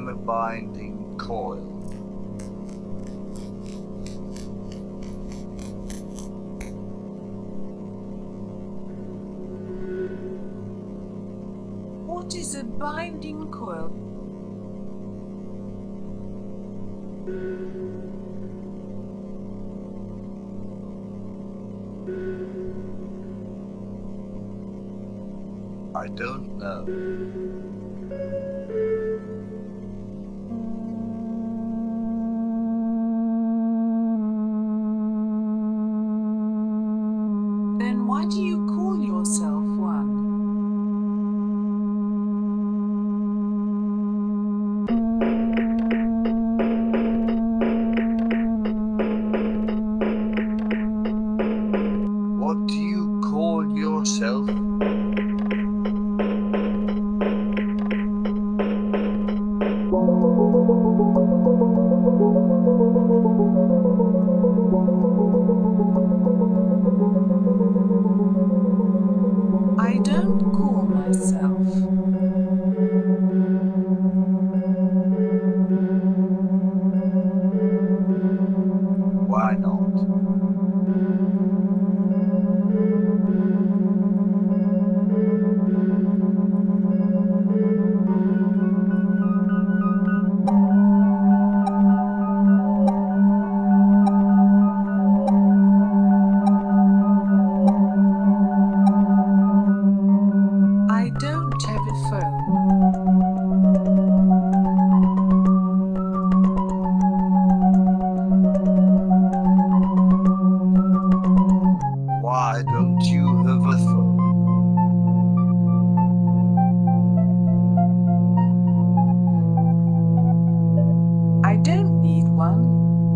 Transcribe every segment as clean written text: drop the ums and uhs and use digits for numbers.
I'm a binding coil. What is a binding coil? I don't know. Then why do you call yourself one? What do you call yourself? I don't call myself. Why not? I don't have a phone. Why don't you have a phone? I don't need one.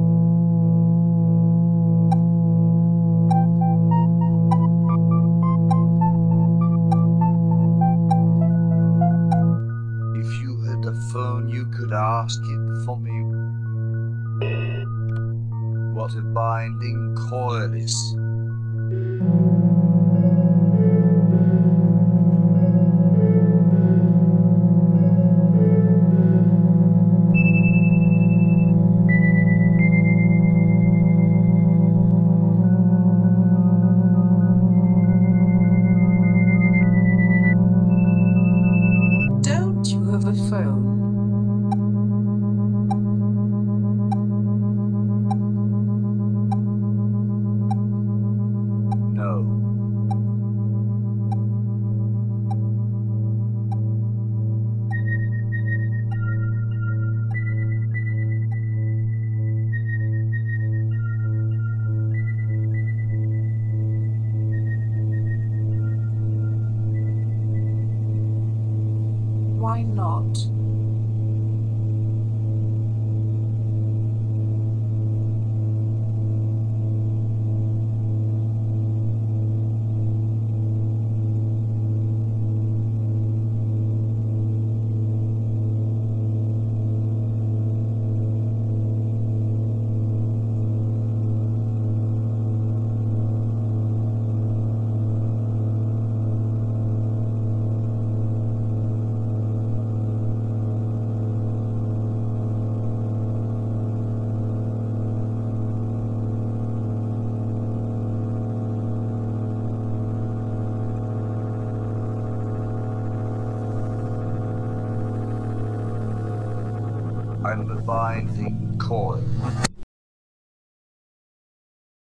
If you had a phone, you could ask it for me what a binding coil is. Don't you have a phone? No. Why not? I'm a binding coil.